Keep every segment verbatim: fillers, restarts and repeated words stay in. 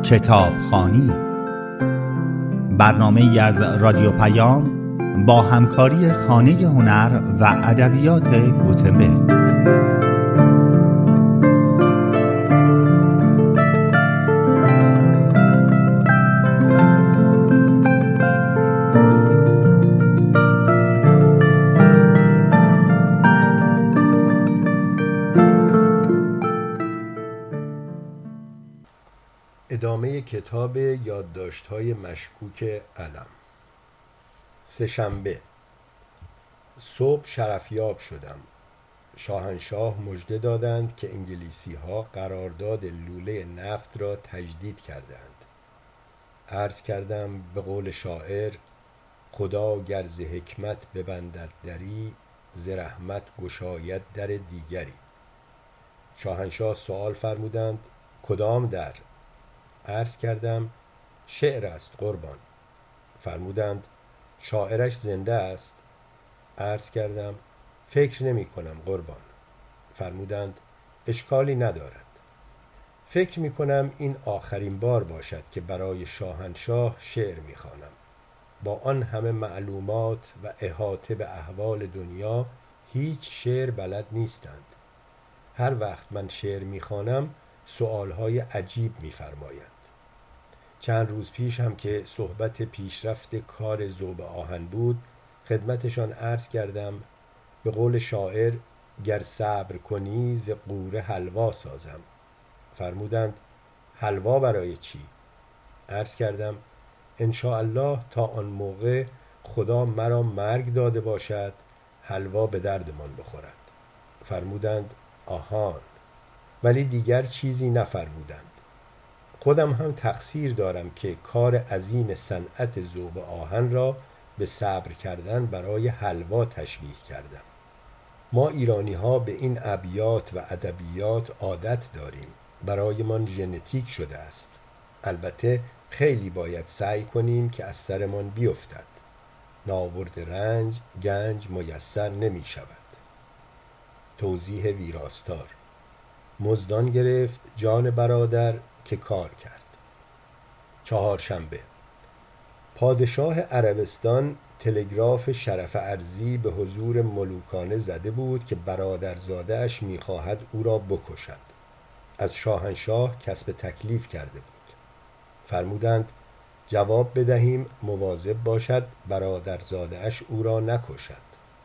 کتابخوانی، برنامه‌ای از رادیو پیام با همکاری خانه هنر و ادبیات گوتنبرگ. ادامه کتاب یادداشت‌های مشکوک علم. سه‌شنبه صبح شرفیاب شدم. شاهنشاه مژده دادند که انگلیسی‌ها قرارداد لوله نفت را تجدید کردند. عرض کردم به قول شاعر: خدا گر ز حکمت ببندد دری، ز رحمت گشاید در دیگری. شاهنشاه سؤال فرمودند: کدام در؟ عرض کردم: شعر است قربان. فرمودند: شاعرش زنده است؟ عرض کردم: فکر نمی کنم قربان. فرمودند: اشکالی ندارد. فکر می کنم این آخرین بار باشد که برای شاهنشاه شعر می خوانم. با آن همه معلومات و احاطه به احوال دنیا هیچ شعر بلد نیستند. هر وقت من شعر می خوانم سؤالهای عجیب می فرمایند. چند روز پیش هم که صحبت پیشرفت کار ذوب آهن بود، خدمتشان عرض کردم: به قول شاعر گر صبر کنی ز غوره حلوا سازم. فرمودند: حلوا برای چی؟ عرض کردم: ان شاء الله تا آن موقع خدا مرا مرگ داده باشد، حلوا به دردمان بخورد. فرمودند: آهان. ولی دیگر چیزی نفرمودند. خودم هم تقصیر دارم که کار عظیم صنعت ذوب آهن را به صبر کردن برای حلوا تشبیه کردم. ما ایرانی ها به این ابیات و ادبیات عادت داریم، برایمان ژنتیک شده است. البته خیلی باید سعی کنیم که از سرمان بیفتد. ناورد رنج گنج میسر نمی شود. توضیح ویراستار: مزدان گرفت جان برادر که کار کرد. چهارشنبه پادشاه عربستان تلگراف شرف عرضی به حضور ملوکانه زده بود که برادرزاده اش می‌خواهد او را بکشد. از شاهنشاه کسب تکلیف کرده بود. فرمودند جواب بدهیم مواظب باشد برادرزاده اش او را نکشد.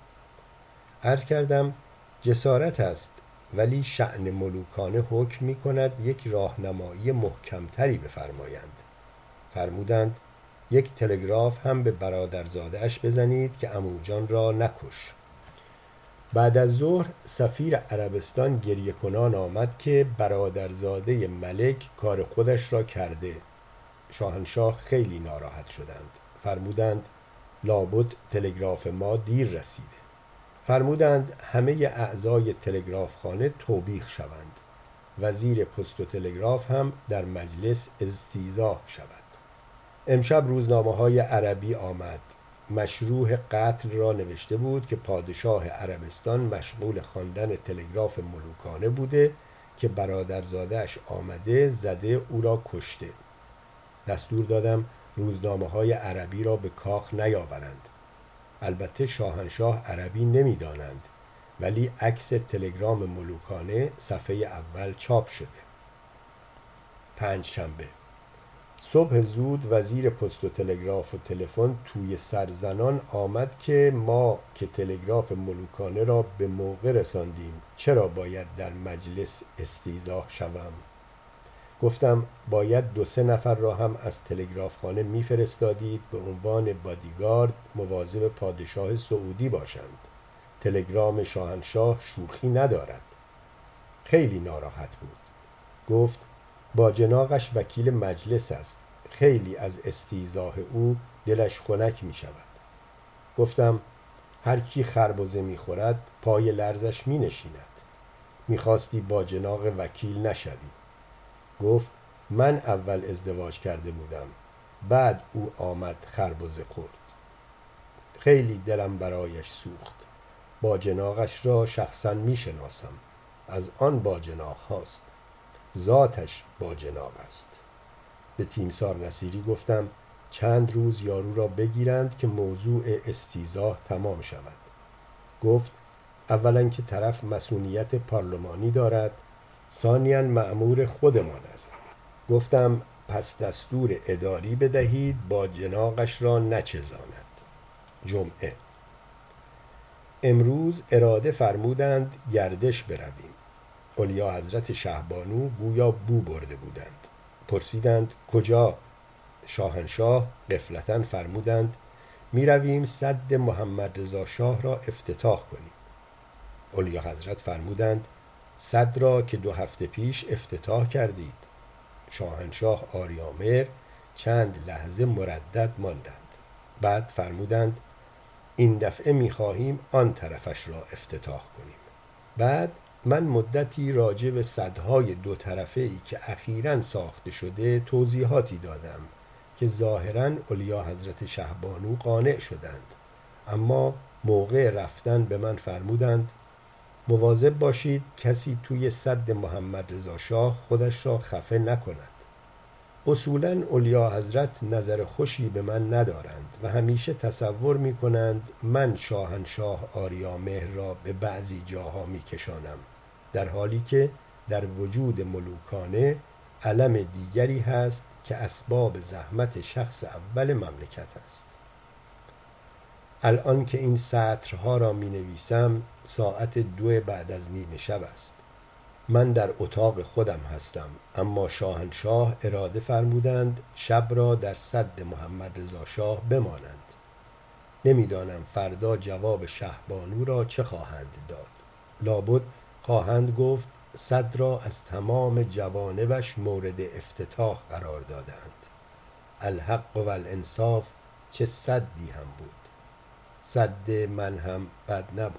عرض کردم جسارت است، ولی شأن ملوکانه حکم می کند یک راهنمایی محکمتری بفرمایند. فرمودند یک تلگراف هم به برادرزاده اش بزنید که عمو جان را نکش. بعد از ظهر سفیر عربستان گریه کنان آمد که برادرزاده ملک کار خودش را کرده. شاهنشاه خیلی ناراحت شدند. فرمودند لابد تلگراف ما دیر رسیده. فرمودند همه اعضای تلگراف خانه توبیخ شوند. وزیر پست و تلگراف هم در مجلس استیضاح شود. امشب روزنامه های عربی آمد. مشروح قتل را نوشته بود که پادشاه عربستان مشغول خواندن تلگراف ملوکانه بوده که برادرزاده‌اش آمده زده او را کشته. دستور دادم روزنامه های عربی را به کاخ نیاورند. البته شاهنشاه عربی نمی دانند، ولی عکس تلگرام ملوکانه صفحه اول چاپ شده. پنجشنبه صبح زود وزیر پست و تلگراف و تلفن توی سرزنان آمد که ما که تلگراف ملوکانه را به موقع رساندیم چرا باید در مجلس استیضاح شوم؟ گفتم باید دو سه نفر را هم از تلگراف خانه می فرستادید به عنوان بادیگارد مواظب پادشاه سعودی باشند. تلگرام شاهنشاه شوخی ندارد. خیلی ناراحت بود. گفت با جناقش وکیل مجلس است. خیلی از استیضاح او دلش خنک می شود. گفتم هر کی خربزه می خورد پای لرزش می نشیند. می خواستی با جناق وکیل نشوی. گفت من اول ازدواج کرده بودم، بعد او آمد خربزه خورد. خیلی دلم برایش سوخت. با جناقش را شخصا می شناسم. از آن با جناق هاست. ذاتش با جناق است. به تیمسار نصیری گفتم چند روز یارو را بگیرند که موضوع استیضاح تمام شود. گفت اولا که طرف مسئولیت پارلمانی دارد، ثانیاً مأمور خودمان است. گفتم پس دستور اداری بدهید با جناقش را نچزاند. جمعه. امروز اراده فرمودند گردش برویم. اولیا حضرت شهبانو گویا بو برده بودند. پرسیدند کجا؟ شاهنشاه غفلتاً فرمودند می رویم سد محمد رضا شاه را افتتاح کنیم. اولیا حضرت فرمودند سد را که دو هفته پیش افتتاح کردید. شاهنشاه آریامهر چند لحظه مردد ماندند. بعد فرمودند این دفعه می خواهیم آن طرفش را افتتاح کنیم. بعد من مدتی راجع به سدهای دو طرفه ای که اخیراً ساخته شده توضیحاتی دادم که ظاهراً اولیا حضرت شهبانو قانع شدند، اما موقع رفتن به من فرمودند مواظب باشید کسی توی سد محمد رضا شاه خودش را خفه نکند. اصولاً اولیا حضرت نظر خوشی به من ندارند و همیشه تصور می کنند من شاهنشاه آریامهر را به بعضی جاها می کشانم، در حالی که در وجود ملوکانه علم دیگری هست که اسباب زحمت شخص اول مملکت است. الان که این سطرها را می نویسم ساعت دو بعد از نیمه شب است. من در اتاق خودم هستم، اما شاهنشاه اراده فرمودند شب را در سد محمد رضا شاه بمانند. نمیدانم فردا جواب شهبانو را چه خواهند داد. لابد خواهند گفت سد را از تمام جوانبش مورد افتتاح قرار دادند. الحق و الانصاف چه سدی هم بود. سد من هم بد نبود.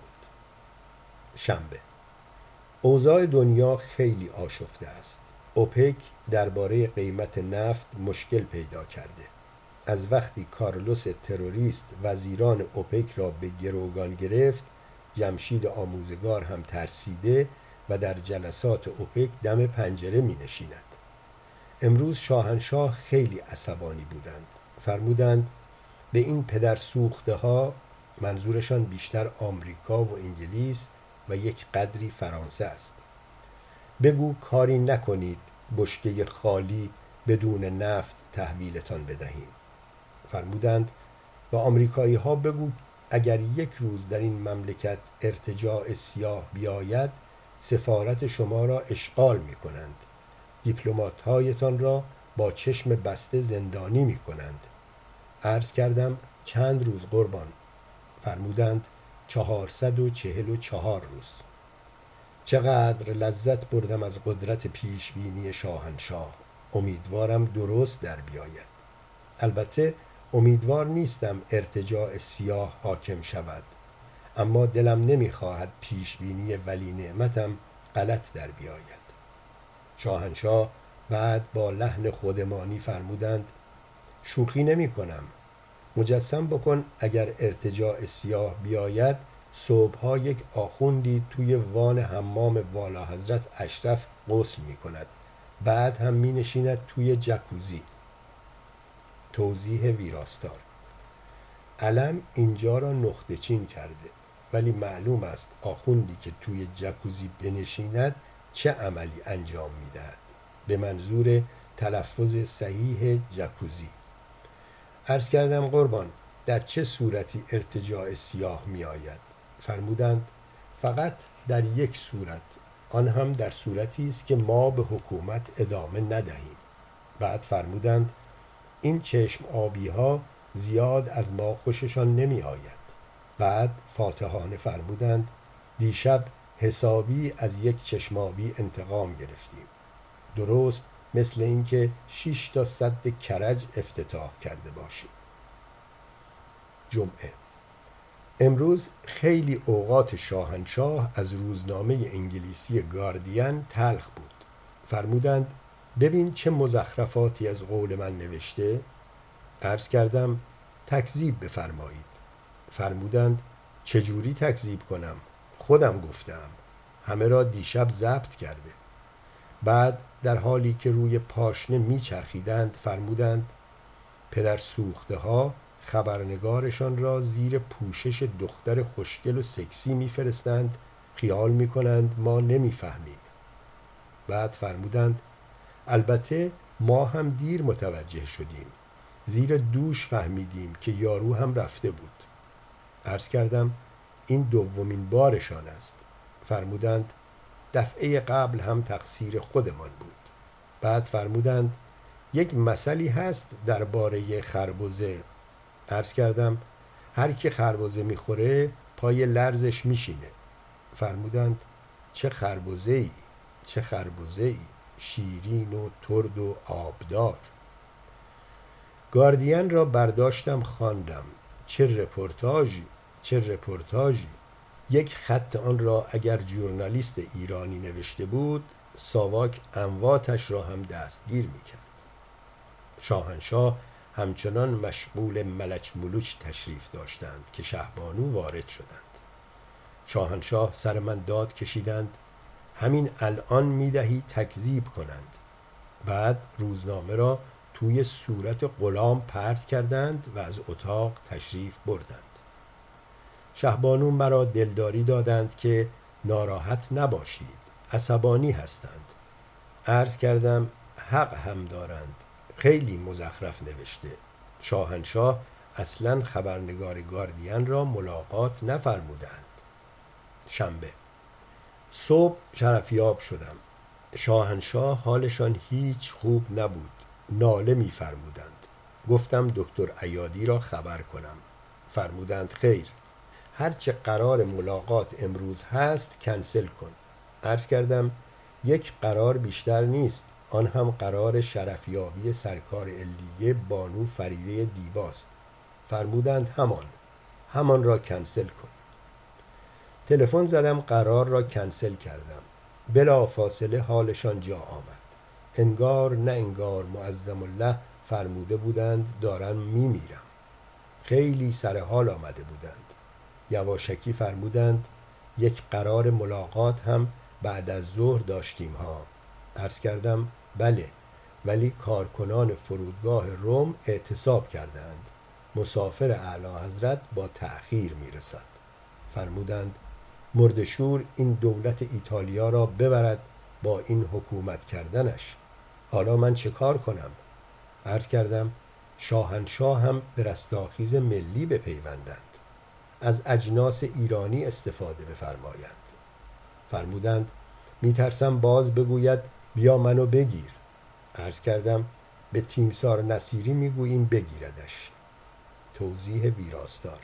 شنبه. اوضاع دنیا خیلی آشفته است. اوپک درباره قیمت نفت مشکل پیدا کرده. از وقتی کارلوس تروریست وزیران اوپک را به گروگان گرفت، جمشید آموزگار هم ترسیده و در جلسات اوپک دم پنجره می نشیند. امروز شاهنشاه خیلی عصبانی بودند. فرمودند به این پدر سوخته ها، منظورشان بیشتر آمریکا و انگلیس و یک قدری فرانسه است، بگو کاری نکنید بشکه خالی بدون نفت تحویلتان بدهیم. فرمودند و آمریکایی ها بگو اگر یک روز در این مملکت ارتجاع سیاه بیاید سفارت شما را اشغال می کنند، دیپلمات هایتان را با چشم بسته زندانی می کنند. عرض کردم چند روز قربان؟ فرمودند چهارصد و چهل و چهار روز. چقدر لذت بردم از قدرت پیشبینی شاهنشاه. امیدوارم درست در بیاید. البته امیدوار نیستم ارتجاع سیاه حاکم شود، اما دلم نمیخواهد پیشبینی ولی نعمتم غلط در بیاید. شاهنشاه بعد با لحن خودمانی فرمودند شوخی نمی کنم. مجسم بکن اگر ارتجاع سیاه بیاید صبحها یک آخوندی توی وان حمام والا حضرت اشرف غسل می کند، بعد هم می نشیند توی جکوزی. توضیح ویراستار: علم اینجا را نقطه چین کرده، ولی معلوم است آخوندی که توی جکوزی بنشیند چه عملی انجام می دهد، به منظور تلفظ صحیح جکوزی. عرض کردم قربان در چه صورتی ارتجاع سیاه می آید؟ فرمودند فقط در یک صورت، آن هم در صورتی است که ما به حکومت ادامه ندهیم. بعد فرمودند این چشم آبی ها زیاد از ما خوششان نمی آید. بعد فاتحانه فرمودند دیشب حسابی از یک چشم آبی انتقام گرفتیم، درست مثل اینکه شش تا سد کرج افتتاح کرده باشیم. جمعه. امروز خیلی اوقات شاهنشاه از روزنامه انگلیسی گاردین تلخ بود. فرمودند ببین چه مزخرفاتی از قول من نوشته. عرض کردم تکذیب بفرمایید. فرمودند چجوری تکذیب کنم؟ خودم گفتم، همه را دیشب ضبط کرده. بعد در حالی که روی پاشنه میچرخیدند فرمودند پدر سوخته ها خبرنگارشان را زیر پوشش دختر خوشگل و سکسی میفرستند، خیال میکنند ما نمیفهمیم. بعد فرمودند البته ما هم دیر متوجه شدیم، زیر دوش فهمیدیم که یارو هم رفته بود. عرض کردم این دومین بارشان است. فرمودند دفعه قبل هم تقصیر خودمان بود. بعد فرمودند یک مسئله هست درباره خربزه. عرض کردم هر کی خربزه میخوره پای لرزش میشینه. فرمودند چه خربزه‌ای، چه خربزه‌ای، شیرین و ترد و آبدار. گاردین را برداشتم خواندم. چه رپورتاژی، چه رپورتاژی. یک خط آن را اگر ژورنالیست ایرانی نوشته بود ساواک امواتش را هم دستگیر میکرد. شاهنشاه همچنان مشغول ملچ ملوچ تشریف داشتند که شهبانو وارد شدند. شاهنشاه سر من داد کشیدند همین الان میدهی تکذیب کنند. بعد روزنامه را توی صورت غلام پرت کردند و از اتاق تشریف بردند. شهبانو مرا دلداری دادند که ناراحت نباشید، عصبانی هستند. عرض کردم حق هم دارند، خیلی مزخرف نوشته. شاهنشاه اصلا خبرنگار گاردین را ملاقات نفرمودند. شنبه صبح شرفیاب شدم. شاهنشاه حالشان هیچ خوب نبود، ناله می فرمودند. گفتم دکتر عیادی را خبر کنم. فرمودند خیر، هرچه قرار ملاقات امروز هست کنسل کن. عرض کردم یک قرار بیشتر نیست، آن هم قرار شرفیابی سرکار علیه بانو فریده دیباست. فرمودند همان همان را کنسل کن. تلفن زدم، قرار را کنسل کردم. بلا فاصله حالشان جا آمد. انگار نه انگار معظم الله فرموده بودند دارم میمیرم. خیلی سر حال آمده بودند. یواشکی فرمودند یک قرار ملاقات هم بعد از ظهر داشتیم ها. عرض کردم بله، ولی کارکنان فرودگاه روم اعتصاب کردند. مسافر اعلی حضرت با تأخیر میرسد. فرمودند مردشور این دولت ایتالیا را ببرد با این حکومت کردنش. حالا من چه کار کنم؟ عرض کردم شاهنشاه هم به رستاخیز ملی بپیوندند، از اجناس ایرانی استفاده بفرمایند. فرمودند میترسم باز بگوید بیا منو بگیر. عرض کردم به تیمسار نصیری میگوییم بگیردش. توضیح ویراستار: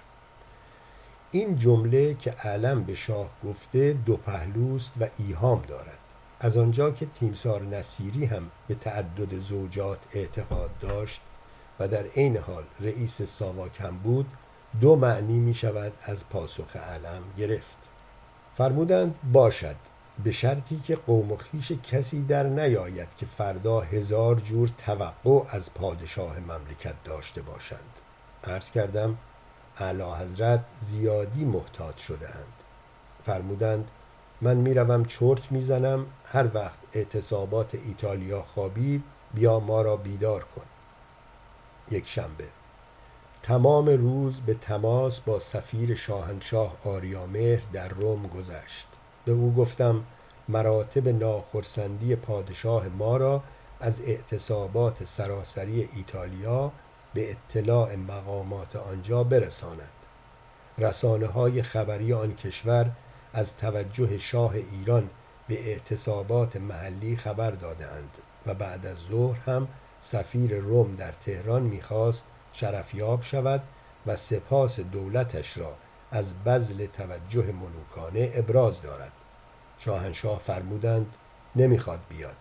این جمله که علم به شاه گفته دو پهلوست و ایهام دارد. از آنجا که تیمسار نصیری هم به تعدد زوجات اعتقاد داشت و در عین حال رئیس ساواک هم بود، دو معنی می شود از پاسخ علم گرفت. فرمودند باشد، به شرطی که قوم و خویش کسی در نیاید که فردا هزار جور توقع از پادشاه مملکت داشته باشند. عرض کردم اعلی حضرت زیادی محتاط شده اند. فرمودند من میروم چرت میزنم، هر وقت اعتصابات ایتالیا خوابید بیا ما را بیدار کن. یک شنبه تمام روز به تماس با سفیر شاهنشاه آریامهر در روم گذشت. به او گفتم مراتب ناخرسندی پادشاه ما را از اعتصابات سراسری ایتالیا به اطلاع مقامات آنجا برساند. رسانه های خبری آن کشور از توجه شاه ایران به اعتصابات محلی خبر دادند و بعد از ظهر هم سفیر روم در تهران می‌خواست شرفیاب شود و سپاس دولتش را از بذل توجه ملوکانه ابراز دارد. شاهنشاه فرمودند نمیخواد بیاد.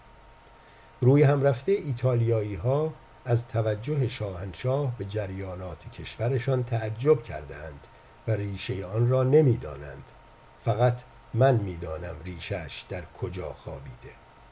روی هم رفته ایتالیایی ها از توجه شاهنشاه به جریانات کشورشان تعجب کردند و ریشه آن را نمیدانند. فقط من میدانم ریشه‌اش در کجا خوابیده.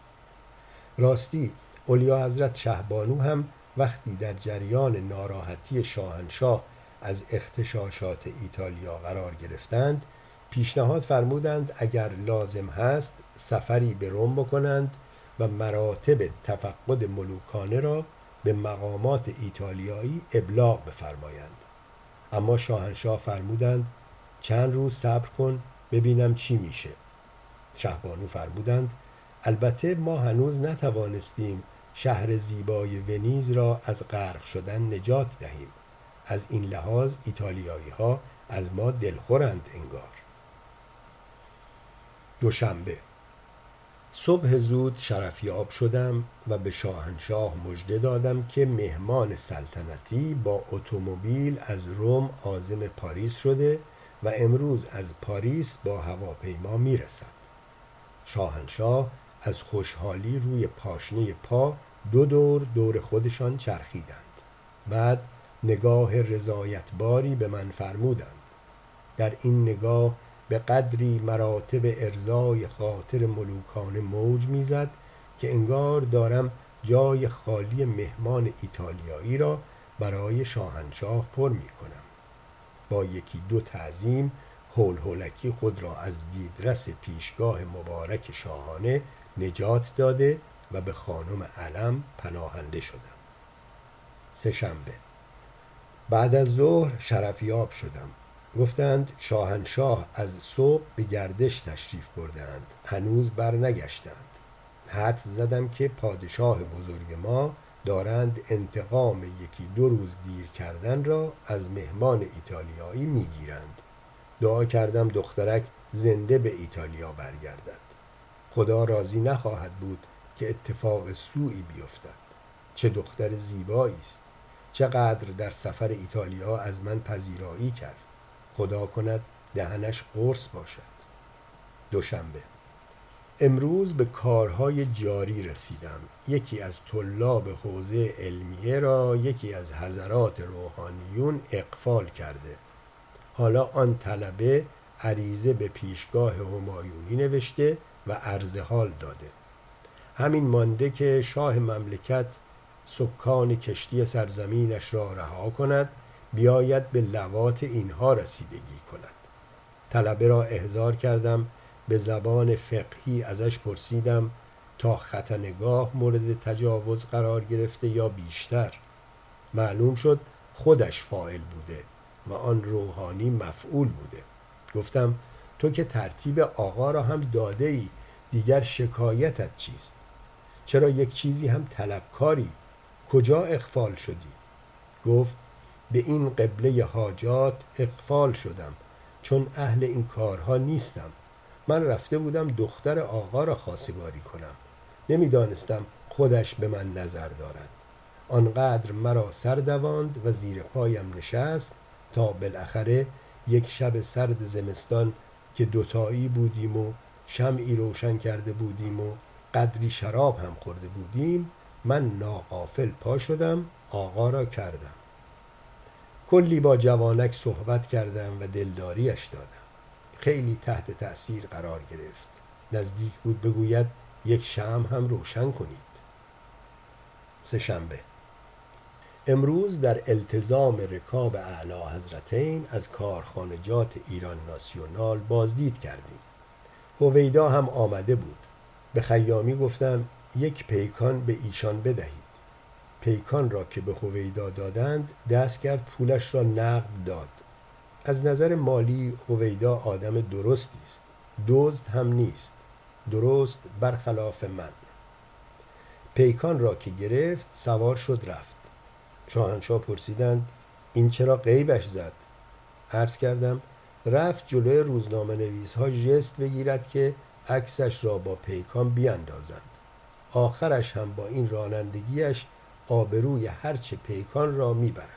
راستی اولیا حضرت شهبانو هم وقتی در جریان ناراحتی شاهنشاه از اغتشاشات ایتالیا قرار گرفتند، پیشنهاد فرمودند اگر لازم هست سفری به روم بکنند و مراتب تفقد ملوکانه را به مقامات ایتالیایی ابلاغ بفرمایند. اما شاهنشاه فرمودند چند روز صبر کن ببینم چی میشه. شهبانو فرمودند البته ما هنوز نتوانستیم شهر زیبای ونیز را از غرق شدن نجات دهیم. از این لحاظ ایتالیایی ها از ما دلخورند انگار. دوشنبه صبح زود شرفیاب شدم و به شاهنشاه مژده دادم که مهمان سلطنتی با اتومبیل از روم عازم پاریس شده و امروز از پاریس با هواپیما میرسد. شاهنشاه از خوشحالی روی پاشنه پا دو دور دور خودشان چرخیدند. بعد نگاه رضایتباری به من فرمودند. در این نگاه به قدری مراتب ارضای خاطر ملوکانه موج میزد که انگار دارم جای خالی مهمان ایتالیایی را برای شاهنشاه پر می کنم. با یکی دو تعظیم هول هولکی خود را از دیدرس پیشگاه مبارک شاهانه نجات داده و به خانم علم پناهنده شدم. سه شنبه بعد از ظهر شرفیاب شدم. گفتند شاهنشاه از صبح به گردش تشریف بردند، هنوز بر نگشتند. حدس زدم که پادشاه بزرگ ما دارند انتقام یکی دو روز دیر کردن را از مهمان ایتالیایی میگیرند. دعا کردم دخترک زنده به ایتالیا برگردد. خدا راضی نخواهد بود که اتفاق سوئی بیفتد. چه دختر زیبایی است، چقدر در سفر ایتالیا از من پذیرایی کرد. خدا کند دهنش قرص باشد. دوشنبه امروز به کارهای جاری رسیدم. یکی از طلاب حوزه علمیه را یکی از حضرات روحانیون اغفال کرده. حالا آن طلبه عریضه به پیشگاه همایونی نوشته و عرض حال داده. همین مانده که شاه مملکت سکان کشتی سرزمینش را رها کند، بیاید به لوات اینها رسیدگی کند. طلبه را احضار کردم، به زبان فقهی ازش پرسیدم تا ختنگاه مورد تجاوز قرار گرفته یا بیشتر. معلوم شد خودش فاعل بوده و آن روحانی مفعول بوده. گفتم تو که ترتیب آقا را هم داده ای، دیگر شکایتت چیست؟ چرا یک چیزی هم طلبکاری؟ کجا اغفال شدی؟ گفت به این قبله حاجات اغفال شدم چون اهل این کارها نیستم. من رفته بودم دختر آقا را خواستگاری کنم، نمیدانستم خودش به من نظر دارد. آنقدر مرا سر دواند و زیر پایم نشست تا بالاخره یک شب سرد زمستان که دوتایی بودیم و شمعی روشن کرده بودیم و قدری شراب هم خورده بودیم، من ناغافل پا شدم آقا را کردم. کلی با جوانک صحبت کردم و دلداریش دادم. خیلی تحت تأثیر قرار گرفت. نزدیک بود بگوید یک شمع هم روشن کنید. سه شنبه امروز در التزام رکاب اعلی حضرتین از کارخانجات ایران ناسیونال بازدید کردیم. هویدا هم آمده بود. به خیامی گفتم یک پیکان به ایشان بدهید. پیکان را که به هویدا دادند دست کرد پولش را نقد داد. از نظر مالی هویدا آدم درستی است، دزد هم نیست، درست برخلاف من. پیکان را که گرفت سوار شد رفت. شاهنشاه پرسیدند این چرا غیبش زد؟ عرض کردم رفت جلوی روزنامه نویس ها ژست بگیرد که عکسش را با پیکان بیاندازند. آخرش هم با این رانندگیش آبروی هرچه پیکان را میبرد.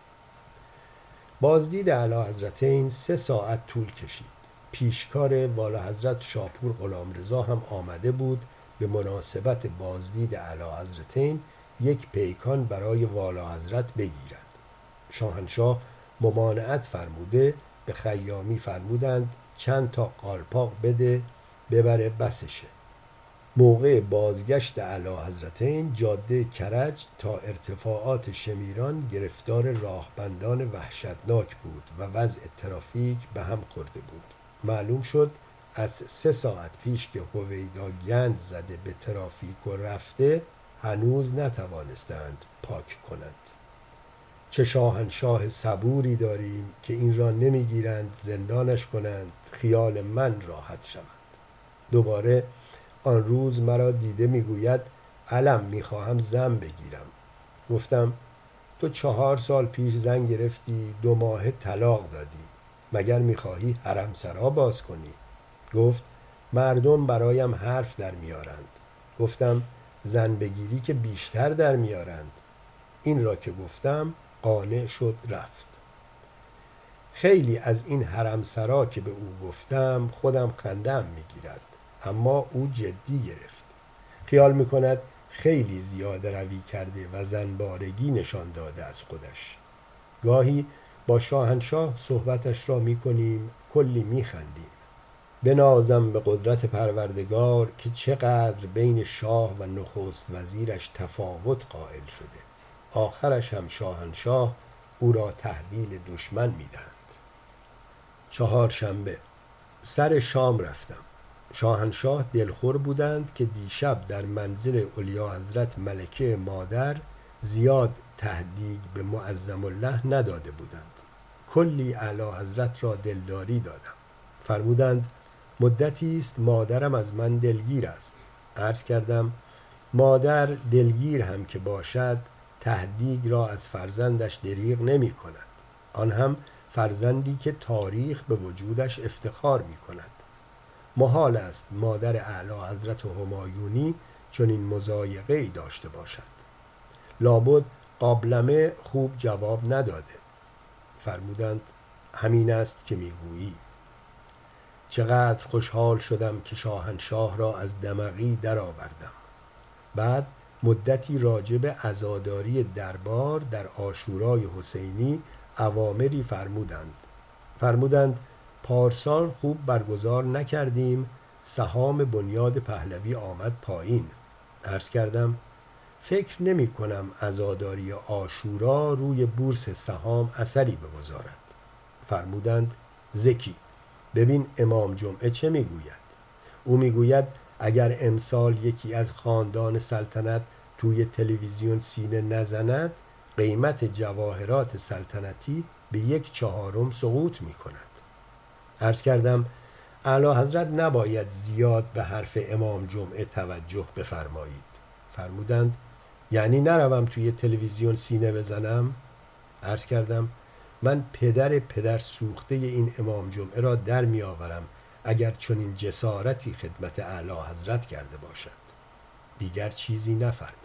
بازدید اعلی حضرتین سه ساعت طول کشید. پیشکار والا حضرت شاپور غلامرضا هم آمده بود به مناسبت بازدید اعلی حضرتین یک پیکان برای والا حضرت بگیرد. شاهنشاه ممانعت فرموده به خیامی فرمودند چند تا قالپاق بده ببره بسشه. موقع بازگشت اعلی حضرتین جاده کرج تا ارتفاعات شمیران گرفتار راهبندان وحشتناک بود و وضع ترافیک به هم خورده بود. معلوم شد از سه ساعت پیش که هویدا گند زده به ترافیک و رفته هنوز نتوانستند پاک کنند. چه شاهنشاه صبوری داریم که این را نمیگیرند زندانش کنند خیال من راحت شود. دوباره آن روز مرا دیده میگوید علم میخواهم زن بگیرم. گفتم تو چهار سال پیش زن گرفتی، دو ماه طلاق دادی، مگر میخواهی حرمسرا باز کنی؟ گفت مردم برایم حرف در میارند. گفتم زن بگیری که بیشتر در میارند. این را که گفتم قانع شد رفت. خیلی از این حرمسرا که به او گفتم خودم خنده‌ام میگیرد، اما او جدی گرفت. خیال میکند خیلی زیاده روی کرده و زنبارگی نشان داده از خودش. گاهی با شاهنشاه صحبتش را میکنیم، کلی میخندیم. بنازم به قدرت پروردگار که چقدر بین شاه و نخست وزیرش تفاوت قائل شده. آخرش هم شاهنشاه او را تحویل دشمن میدهند. چهارشنبه سر شام رفتم. شاهنشاه دلخور بودند که دیشب در منزل اعلیاحضرت ملکه مادر زیاد تهدیگ به معظم الله نداده بودند. کلی اعلیحضرت را دلداری دادم. فرمودند مدتی است مادرم از من دلگیر است. عرض کردم مادر دلگیر هم که باشد تهدیگ را از فرزندش دریغ نمی کند، آن هم فرزندی که تاریخ به وجودش افتخار می کند. محال است مادر اعلیحضرت همایونی چنین مضایقه ای داشته باشد. لابد قابلمه خوب جواب نداده. فرمودند همین است که میگویی. چقدر خوشحال شدم که شاهنشاه را از دمقی درآوردم. بعد مدتی راجع به عزاداری دربار در عاشورای حسینی اوامری فرمودند. فرمودند پارسال خوب برگزار نکردیم، سهام بنیاد پهلوی آمد پایین. عرض کردم فکر نمی کنم عزاداری عاشورا روی بورس سهام اثری بگذارد. فرمودند زکی ببین امام جمعه چه میگوید. او میگوید اگر امسال یکی از خاندان سلطنت توی تلویزیون سینه نزند قیمت جواهرات سلطنتی به یک چهارم سقوط می کند. عرض کردم اعلیحضرت نباید زیاد به حرف امام جمعه توجه بفرمایید. فرمودند یعنی نروم توی تلویزیون سینه بزنم؟ عرض کردم من پدر پدر سوخته این امام جمعه را در می آورم اگر چنین جسارتی خدمت اعلیحضرت کرده باشد. دیگر چیزی نفرمودند.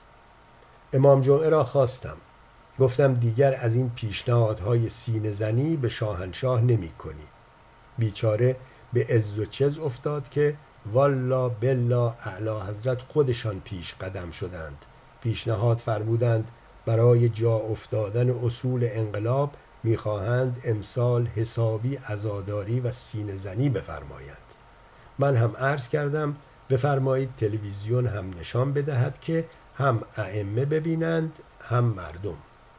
امام جمعه را خواستم. گفتم دیگر از این پیشنهادهای سینه زنی به شاهنشاه نمی کنی. بیچاره به عز و چز افتاد که والا بلا اعلیحضرت خودشان پیش قدم شدند. پیشنهاد فرمودند برای جا افتادن اصول انقلاب میخواهند امسال حسابی عزاداری و سینه زنی بفرمایند. من هم عرض کردم بفرمایید تلویزیون هم نشان بدهد که هم ائمه ببینند هم مردم.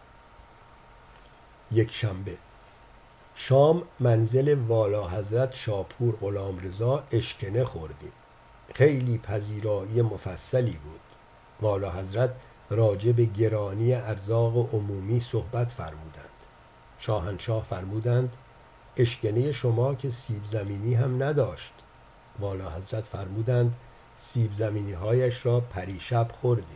یک شنبه شام منزل والا حضرت شاپور غلامرضا اشکنه خوردیم. خیلی پذیرایی مفصلی بود. والا حضرت راجع به گرانی ارزاق عمومی صحبت فرمودند. شاهنشاه فرمودند اشکنه شما که سیب زمینی هم نداشت. والا حضرت فرمودند سیب زمینی هایش را پریشب خوردیم.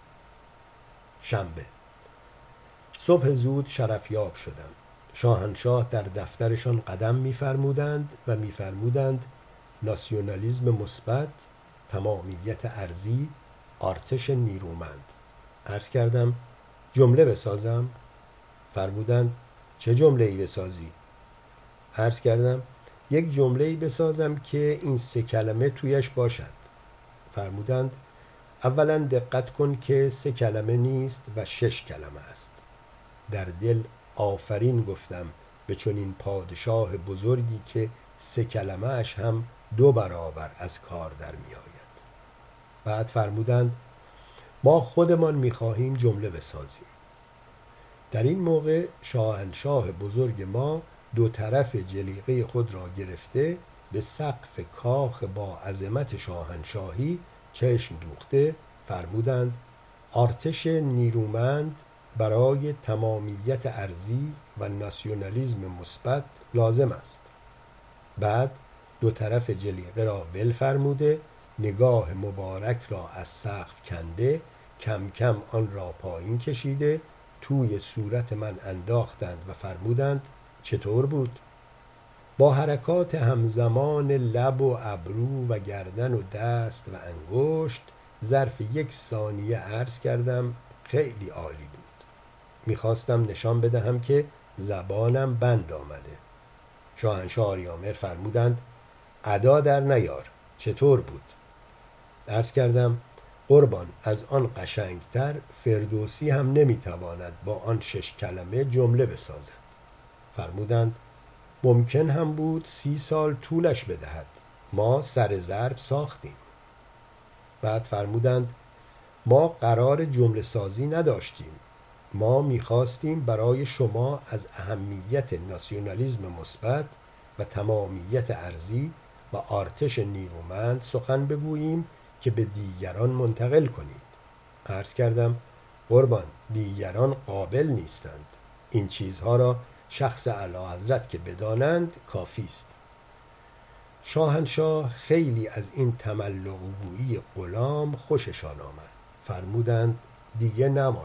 شنبه صبح زود شرفیاب شدم. شاهنشاه در دفترشان قدم می‌فرمودند و می‌فرمودند ناسیونالیسم مثبت، تمامیت ارضی، ارتش نیرومند. عرض کردم جمله بسازم؟ فرمودند چه جمله‌ای بسازی؟ عرض کردم یک جمله‌ای بسازم که این سه کلمه تویش باشد. فرمودند اولا دقت کن که سه کلمه نیست و شش کلمه است. در دل آفرین گفتم به چنین پادشاه بزرگی که سه کلمه اش هم دو برابر از کار در می آید. بعد فرمودند ما خودمان می خواهیم جمله بسازیم. در این موقع شاهنشاه بزرگ ما دو طرف جلیقه خود را گرفته به سقف کاخ با عظمت شاهنشاهی چشم دوخته فرمودند ارتش نیرومند برای تمامیت ارضی و ناسیونالیسم مثبت لازم است. بعد دو طرف جلیقه را ول فرموده، نگاه مبارک را از سقف کنده، کم کم آن را پایین کشیده، توی صورت من انداختند و فرمودند چطور بود؟ با حرکات همزمان لب و ابرو و گردن و دست و انگشت ظرف یک ثانیه عرض کردم خیلی عالی بود. میخواستم نشان بدهم که زبانم بند آمده. شاهنشاه آریامر فرمودند ادا در نیار، چطور بود؟ عرض کردم قربان، از آن قشنگتر فردوسی هم نمیتواند با آن شش کلمه جمله بسازد. فرمودند ممکن هم بود سی سال طولش بدهد، ما سر ضرب ساختیم. بعد فرمودند ما قرار جمله سازی نداشتیم، ما میخواستیم برای شما از اهمیت ناسیونالیسم مثبت و تمامیت ارضی و ارتش نیرومند سخن بگوییم که به دیگران منتقل کنید. عرض کردم قربان، دیگران قابل نیستند، این چیزها را شخص اعلیحضرت که بدانند کافی است. شاهنشاه خیلی از این تملق‌گویی غلام خوششان آمد. فرمودند دیگه نمال.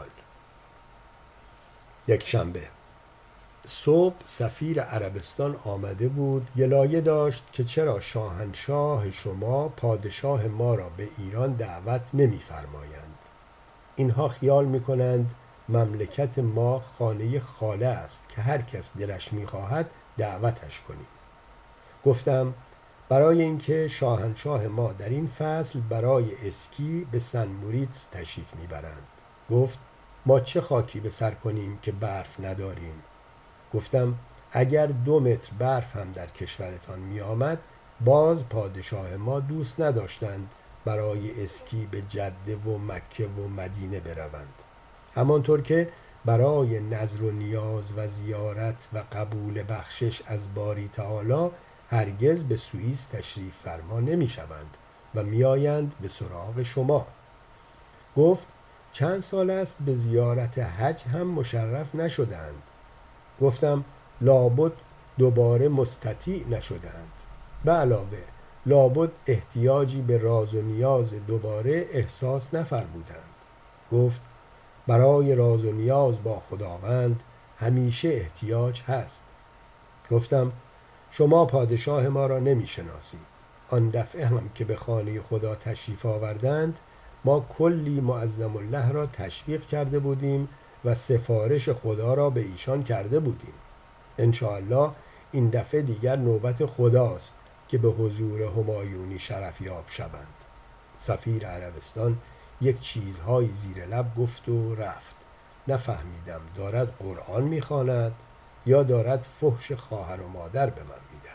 یک شنبه صبح سفیر عربستان آمده بود، گلایه داشت که چرا شاهنشاه شما پادشاه ما را به ایران دعوت نمی‌فرمایند. اینها خیال می‌کنند مملکت ما خانه خاله است که هر کس دلش می‌خواهد دعوتش کنیم. گفتم برای اینکه شاهنشاه ما در این فصل برای اسکی به سن موریتز تشریف میبرند. گفت ما چه خاکی به سر کنیم که برف نداریم. گفتم اگر دو متر برف هم در کشورتان می آمد باز پادشاه ما دوست نداشتند برای اسکی به جده و مکه و مدینه بروند، همانطور که برای نذر و نیاز و زیارت و قبول بخشش از باری تعالی هرگز به سوئیس تشریف فرما نمی شوند و می آیند به سراغ شما. گفت چند سال است به زیارت حج هم مشرف نشدند. گفتم لابد دوباره مستطیع نشدند. به علاوه لابد احتیاجی به راز و نیاز دوباره احساس نفرمودند. گفت برای راز و نیاز با خداوند همیشه احتیاج هست. گفتم شما پادشاه ما را نمی شناسید. آن دفعه هم که به خانه خدا تشریف آوردند ما کلی معظم الله را تشویق کرده بودیم و سفارش خدا را به ایشان کرده بودیم. انشاءالله این دفعه دیگر نوبت خداست که به حضور همایونی شرفیاب شوند. سفیر عربستان یک چیزهای زیر لب گفت و رفت. نفهمیدم دارد قرآن میخواند یا دارد فحش خواهر و مادر به من میدهد.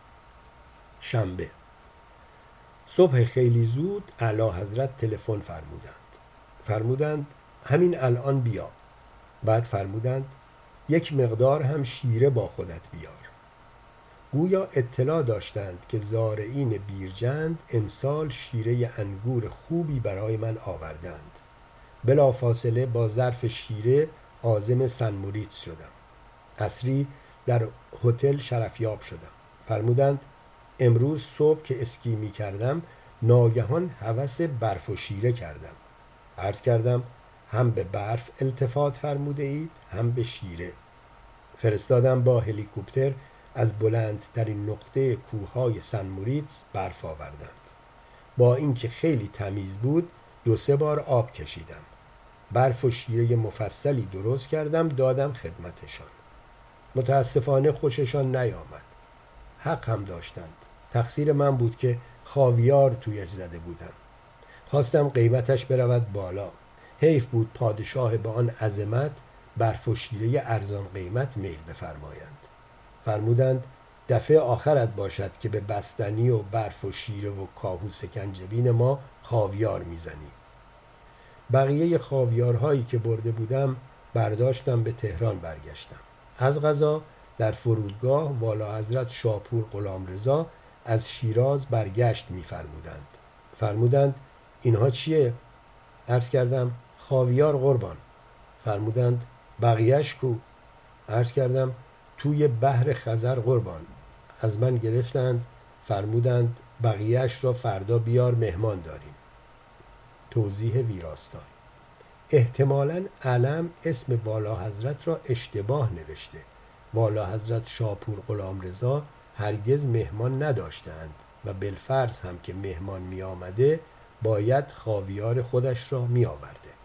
شنبه صبح خیلی زود اعلیحضرت تلفن فرمودند. فرمودند همین الان بیا. بعد فرمودند یک مقدار هم شیره با خودت بیار. گویا اطلاع داشتند که زارعین بیرجند امسال شیره انگور خوبی برای من آوردند. بلافاصله با ظرف شیره عازم سن موریتز شدم. عصری در هتل شرفیاب شدم. فرمودند امروز صبح که اسکی می کردم ناگهان هوس برف و شیره کردم. عرض کردم هم به برف التفات فرموده اید هم به شیره. فرستادم با هلیکوپتر از بلندترین نقطه کوههای سن موریتز برف آوردند. با اینکه خیلی تمیز بود دو سه بار آب کشیدم. برف و شیره مفصلی درست کردم دادم خدمتشان. متاسفانه خوششان نیامد. حق هم داشتند. تقصیر من بود که خاویار تویش زده بودم. خواستم قیمتش برود بالا. حیف بود پادشاه با آن عظمت برف و شیره ارزان قیمت میل بفرمایند. فرمودند دفعه آخرت باشد که به بستنی و برف و شیره و کاهو سکنجبین ما خاویار میزنی. بقیه خاویارهایی که برده بودم برداشتم به تهران برگشتم. از قضا در فرودگاه والا حضرت شاپور غلامرضا از شیراز برگشت می‌فرمودند. فرمودند اینها چیه؟ عرض کردم خاویار قربان. فرمودند بقیه‌اش کو؟ عرض کردم توی بحر خزر قربان. از من گرفتند، فرمودند بقیه‌اش را فردا بیار، مهمان داریم. توضیح ویراستار: احتمالاً علم اسم والا حضرت را اشتباه نوشته. والا حضرت شاپور غلامرضا هرگز مهمان نداشتند و بالفرض هم که مهمان می آمده باید خاویار خودش را می آورده.